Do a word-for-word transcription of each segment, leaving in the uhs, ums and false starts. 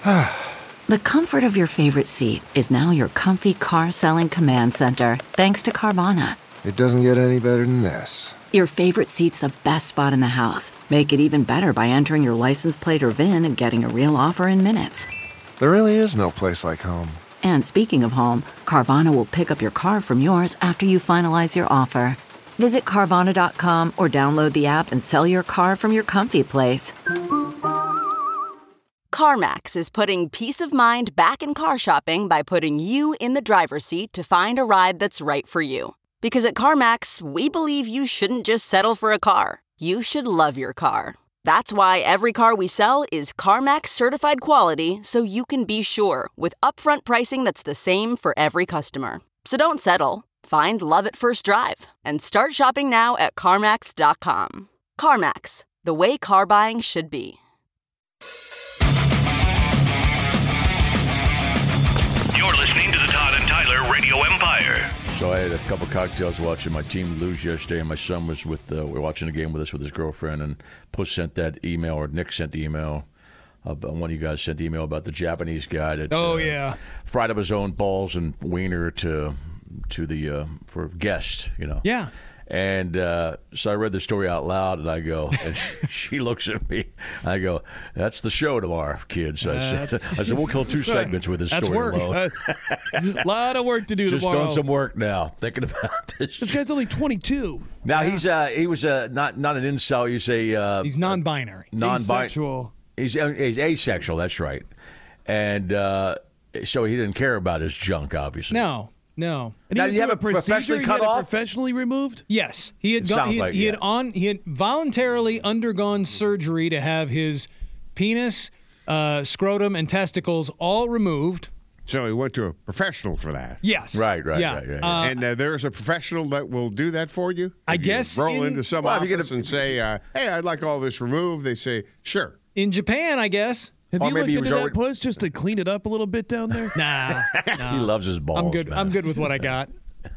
The comfort of your favorite seat is now your comfy car selling command center, thanks to Carvana. It doesn't get any better than this. Your favorite seat's the best spot in the house. Make it even better by entering your license plate or V I N and getting a real offer in minutes. There really is no place like home. And speaking of home, Carvana will pick up your car from yours after you finalize your offer. Visit Carvana dot com or download the app and sell your car from your comfy place. CarMax is putting peace of mind back in car shopping by putting you in the driver's seat to find a ride that's right for you. Because at CarMax, we believe you shouldn't just settle for a car. You should love your car. That's why every car we sell is CarMax certified quality, so you can be sure with upfront pricing that's the same for every customer. So don't settle. Find love at first drive and start shopping now at CarMax dot com. CarMax, the way car buying should be. You're listening to the Todd and Tyler Radio Empire. So I had a couple cocktails watching my team lose yesterday, and my son was with, uh, we were watching the game with us with his girlfriend, and Puss sent that email, or Nick sent the email, about, one of you guys sent the email about the Japanese guy that oh, uh, yeah. fried up his own balls and wiener to to the, uh, for guests, you know. Yeah. And uh, so I read the story out loud, and I go, and she, she looks at me. I go, that's the show tomorrow, kids. I said, Uh, I said, we'll kill two segments with this That's story work. alone. A lot of work to do Just tomorrow. doing some work now, thinking about this. This guy's only twenty-two. Now he's uh he was uh not not an incel. He's a uh, He's non-binary. non-binary. Asexual. He's uh, he's asexual. That's right. And uh, so he didn't care about his junk, obviously. No, no. Now, And he did went you have through it professionally procedure, cut he had it off? professionally removed? Yes, he had It gone. sounds He, like, he had yeah. on. He had voluntarily undergone surgery to have his penis, uh, scrotum, and testicles all removed. So he went to a professional for that. Yes. Right, right, yeah. right, yeah, yeah. Uh, And uh, there's a professional that will do that for you? I If you guess roll in- into some Well, if you office get a- and say, uh, hey, I'd like all this removed. They say, sure. in Japan, I guess. Have Or you maybe looked he into was that already- puss just to clean it up a little bit down there? Nah, nah. He loves his balls. I'm good. Man. I'm good with what I got.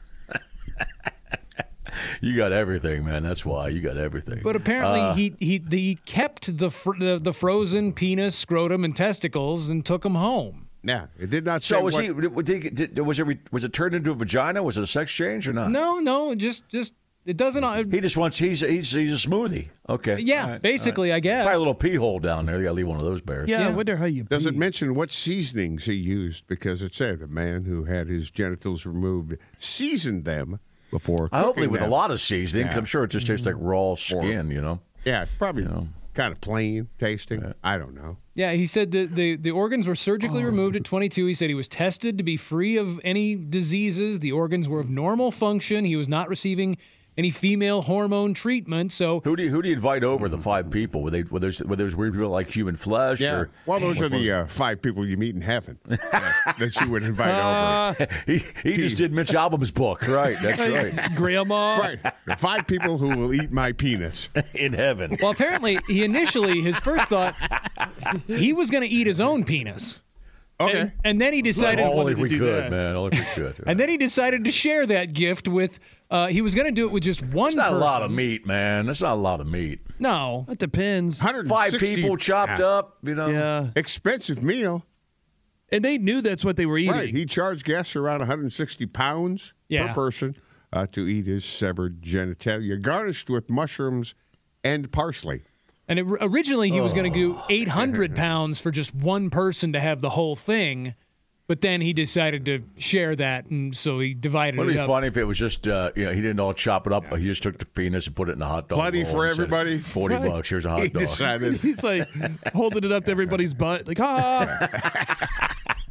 You got everything, man. That's why you got everything. But apparently, Uh, he, he he kept the, fr- the the frozen penis, scrotum, and testicles and took them home. Yeah, it did not say So was what, he? Did, he- did, was it? re- Was it turned into a vagina? Was it a sex change or not? No, no, just just it doesn't. Uh, He just wants. He's he's he's a smoothie. Okay. yeah, All right, basically, I guess. Probably a little pee hole down there. You got to leave one of those bears. Yeah, Yeah. I wonder how you Does it pee. mention what seasonings he used? Because it said a man who had his genitals removed seasoned them before I hopefully cooking with them. a lot of seasoning. 'Cause Yeah. I'm sure it just tastes like raw skin. You know. Yeah, it's probably You know. kind of plain tasting. I don't know. Yeah, he said that the, the organs were surgically Oh. removed at twenty-two. He said he was tested to be free of any diseases. The organs were of normal function. He was not receiving any female hormone treatment. So Who do you, who do you invite over the five people? Were they were there were those weird people like human flesh? Yeah. Or, Well, those are the uh, five people you meet in heaven uh, that you would invite over. he he just did Mitch Albom's book, right? That's right. Grandma? Right. The five people who will eat my penis. In heaven. well, apparently, he initially his first thought he was going to eat his own penis. Okay. And, and then he decided Only if to we do could, that. man. Only if we could. and then he decided to share that gift with uh, he was going to do it with just one That's not person. a lot of meat, man. That's not a lot of meat. No. That depends. one hundred Five sixty people chopped Yeah. up, you know. Yeah. Expensive meal. And they knew that's what they were eating. Right. He charged guests around one hundred sixty pounds Yeah. per person uh, to eat his severed genitalia, garnished with mushrooms and parsley. And it, originally he was going to do eight hundred pounds for just one person to have the whole thing, but then he decided to share that, and so he divided Wouldn't it it be up. funny if it was just, uh, you know, he didn't all chop it up. He just took the penis and put it in the hot dog. Plenty bowl for and said, everybody. Forty Right. bucks. Here's a He hot dog. decided. He's like holding it up to everybody's butt. Like, ah.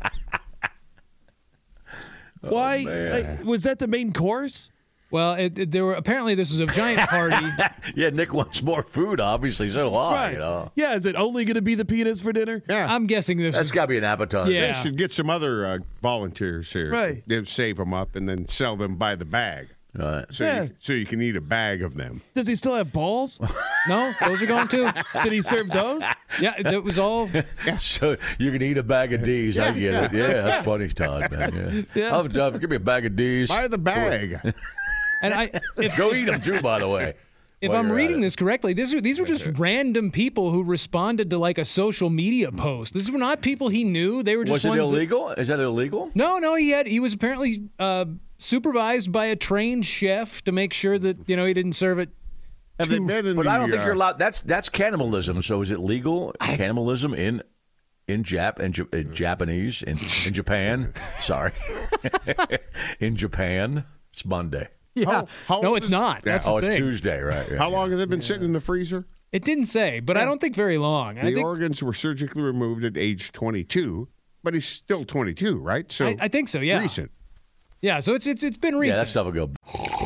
Why? man. I- was that the main course? Well, it, it- there were apparently this was a giant party. Yeah, Nick wants more food. Obviously, so do I. You know, Yeah, is it only going to be the penis for dinner? Yeah. I'm guessing this that's was got to be an appetizer. Yeah. They should get some other uh, volunteers here. Right. They'd save them up and then sell them by the bag. All right. So, Yeah. you, so you can eat a bag of them. Does he still have balls? no, those are going too. Did he serve those? Yeah, that was all. So you can eat a bag of D's. I get it. Yeah, that's funny, Todd. Man. Yeah. Yeah. I'll, I'll- give me a bag of D's. Buy the bag. And I, if, Go eat them too, by the way. if while I'm you're at reading it. this correctly, these are these were just random people who responded to like a social media post. These were not people he knew. They were just Was it ones that- illegal? Is that illegal? No, no, he had he was apparently uh, supervised by a trained chef to make sure that you know he didn't serve it. Have they been in But the, I don't think uh, you're allowed. That's that's cannibalism. So is it legal cannibalism in in Jap in, Jap- in Japanese in in Japan? Sorry, in Japan, it's Monday. Yeah, How- how no, old it's is- not. Yeah. That's Oh, the it's thing. Tuesday, right? Yeah. How long have they been sitting in the freezer? It didn't say, but I don't think very long. I The think organs were surgically removed at age twenty-two, but he's still twenty-two, right? So I, I think so. Yeah, recent. yeah. So it's it's it's been Yeah, recent. that stuff will go.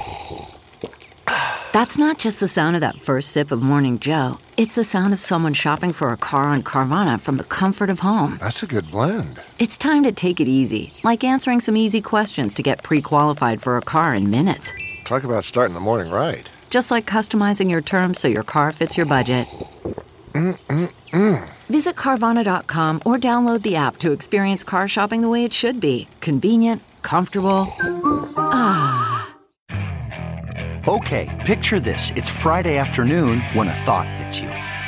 That's not just the sound of that first sip of Morning Joe. It's the sound of someone shopping for a car on Carvana from the comfort of home. That's a good blend. It's time to take it easy, like answering some easy questions to get pre-qualified for a car in minutes. Talk about starting the morning right. Just like customizing your terms so your car fits your budget. Mm-mm-mm. Visit Carvana dot com or download the app to experience car shopping the way it should be. Convenient, comfortable. Ah. Okay, picture this. It's Friday afternoon when a thought hits you.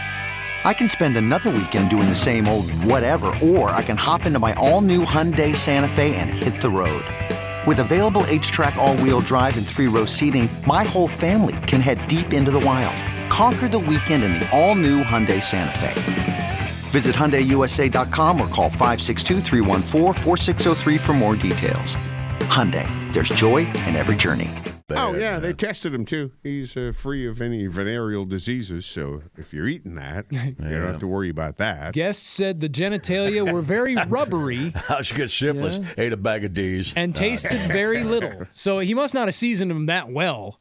I can spend another weekend doing the same old whatever, or I can hop into my all-new Hyundai Santa Fe and hit the road. With available H-Track all-wheel drive and three-row seating, my whole family can head deep into the wild. Conquer the weekend in the all-new Hyundai Santa Fe. Visit Hyundai U S A dot com or call five six two, three one four, four six zero three for more details. Hyundai, there's joy in every journey. Oh, yeah, they tested him, too. He's uh, free of any venereal diseases, so if you're eating that, you don't have to worry about that. Guests said the genitalia were very rubbery How'd you get syphilis? Ate a bag of D's. and tasted very little. So he must not have seasoned them that well.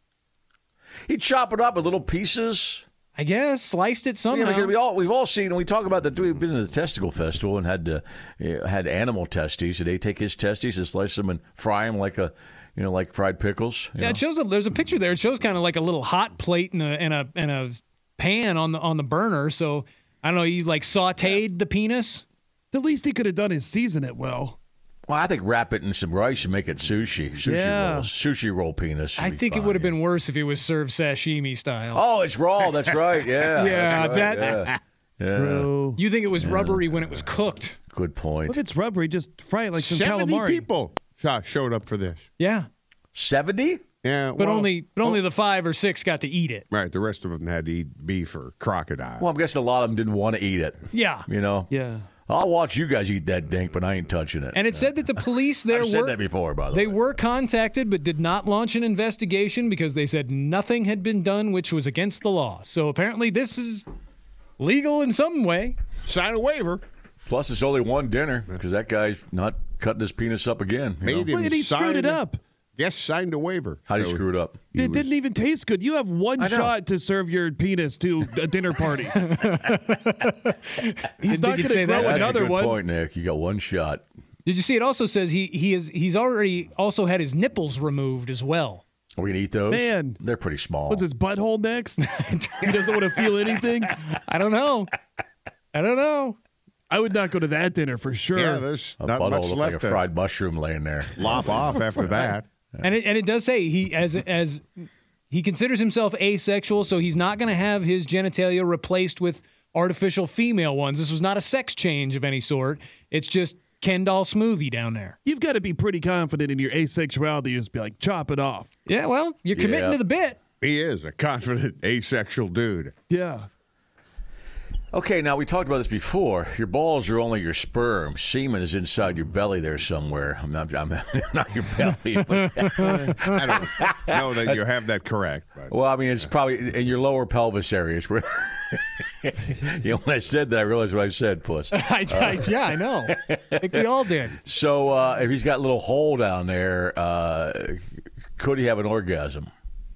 He'd chop it up in little pieces. I guess sliced it You somehow. know, we all we've all seen. When we talk about that, we've been to the testicle festival and had uh, uh, had animal testes. Did they take his testes and slice them and fry them like a, you know, like fried pickles? you Yeah, know? it shows. A, there's a picture there. It shows kind of like a little hot plate and a and a and a pan on the on the burner. So I don't know. You like sautéed the penis. The least he could have done is season it well. Well, I think wrap it in some rice and make it sushi. Sushi Yeah. rolls. Sushi roll penis. would I be think it fine, would have yeah. been worse if it was served sashimi style. Oh, it's raw. That's right. Yeah. Yeah, that's right, that- yeah. Yeah. True. You think it was rubbery when it was cooked? Good point. If it's rubbery, just fry it like some seventy calamari. people sho- showed up for this. Yeah, Seventy? Yeah, but well, only but only oh, the five or six got to eat it. Right, the rest of them had to eat beef or crocodile. Well, I'm guessing a lot of them didn't want to eat it. Yeah. You know. Yeah. I'll watch you guys eat that dink, but I ain't touching it. And it said that the police there I've said were that before, by the they way. were contacted but did not launch an investigation because they said nothing had been done which was against the law. So apparently this is legal in some way. Sign a waiver. Plus, it's only one dinner because that guy's not cutting his penis up again. you know? Made him Well, and he sign screwed it a- up. Yes, signed a waiver. How do you So screw it up? he It was- didn't even taste good. You have one I know. shot to serve your penis to a dinner party. He's Didn't not think going you'd to say grow that. That's another a good one. point, Nick. You got one shot. Did you see it also says he he is he's already also had his nipples removed as well. Are we going to eat those? Man. They're pretty small. What's his butthole next? He doesn't want to feel anything. I don't know. I don't know. I would not go to that dinner for sure. Yeah, there's A not butthole much looked left like a to fried mushroom laying there. lop off after that. And it and it does say he as as he considers himself asexual, so he's not going to have his genitalia replaced with artificial female ones. This was not a sex change of any sort. It's just Ken doll smoothie down there. You've got to be pretty confident in your asexuality. You just be like, chop it off. Yeah, well, you're committing Yeah. to the bit. He is a confident asexual dude. Yeah. Okay, now we talked about this before. Your balls are only your sperm. Semen is inside your belly there somewhere. I'm not, I'm not your belly. But, I don't know that you have that correct. But well, I mean, it's probably in your lower pelvis areas. Where, you know, when I said that, I realized what I said, puss. I, I, yeah, I know. I think we all did. So uh, if he's got a little hole down there, uh, could he have an orgasm?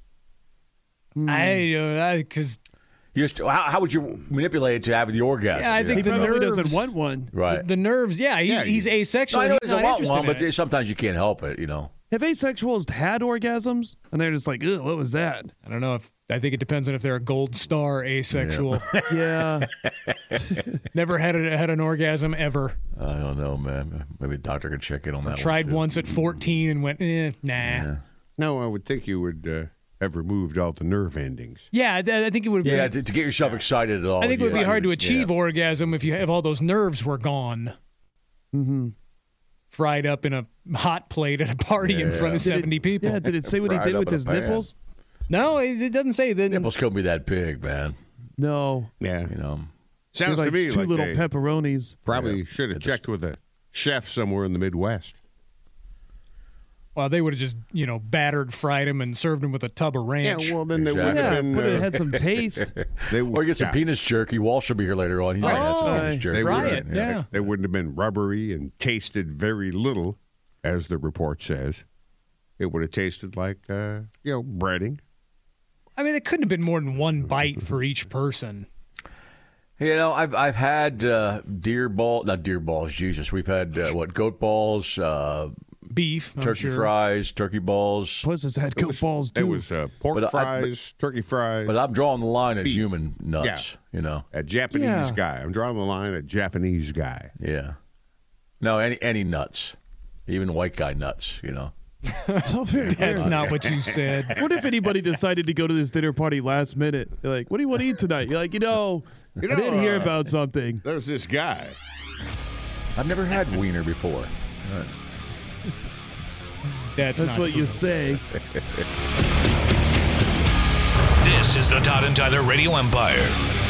I uh, because You just, how, how would you manipulate it to have the orgasm? Yeah, I you think He know? the probably nerves- doesn't want one. right. the, the nerves. Yeah, he's Yeah, he's you- asexual. No, I know he He's doesn't not want interested one, in but it. sometimes you can't help it, you know. Have asexuals had orgasms? And they're just like, ugh, what was that? I don't know if I think it depends on if they're a gold star asexual. Yeah. Never had a, had an orgasm ever. I don't know, man. Maybe a doctor can check in on that. Tried one, too. once at fourteen and went, eh, nah. Yeah. no, I would think you would uh, have removed all the nerve endings. Yeah, I I think it would. Yeah, be, to, to get yourself excited at all. I think it would yeah, be hard to yeah. achieve orgasm if you have all those nerves were gone. Mm-hmm. Fried up in a hot plate at a party in Yeah. front of Did it- seventy people. Yeah, did it say what he Fried did up with in a his pan. nipples? No, it, it doesn't say that. Nipples can't be that big, man. No. Yeah. You know. Sounds They're to like me two like little they pepperonis. probably Yeah. should have It checked with a chef somewhere in the Midwest. Well, they would have just, you know, battered, fried him, and served him with a tub of ranch. Yeah, well, then they would Exactly. have Yeah, been. but it uh, had some taste. they Or get some yeah, penis jerky. Walsh will be here later on. He might have some Oh, penis jerky. they Try would- it, yeah. They wouldn't have been rubbery and tasted very little, as the report says. It would have tasted like, uh, you know, breading. I mean, it couldn't have been more than one bite for each person. You know, I've I've had uh, deer ball, not deer balls. Jesus, we've had uh, what goat balls, uh, Beef, I'm turkey sure. fries, turkey balls. Plus, it's had goat balls, too. It was uh, pork But I- fries, turkey fries. But I'm drawing the line at Beef. human nuts. You know, a Japanese Yeah. guy. I'm drawing the line at Japanese guy. yeah. No, any any nuts, even white guy nuts. You know. So very That's weird. not what you said. What if anybody decided to go to this dinner party last minute? You're like, what do you want to eat tonight? You're like, you know, You I know, didn't hear uh, about something. There's this guy. I've never had wiener before. That's, That's not what true. you say. This is the Todd and Tyler Radio Empire.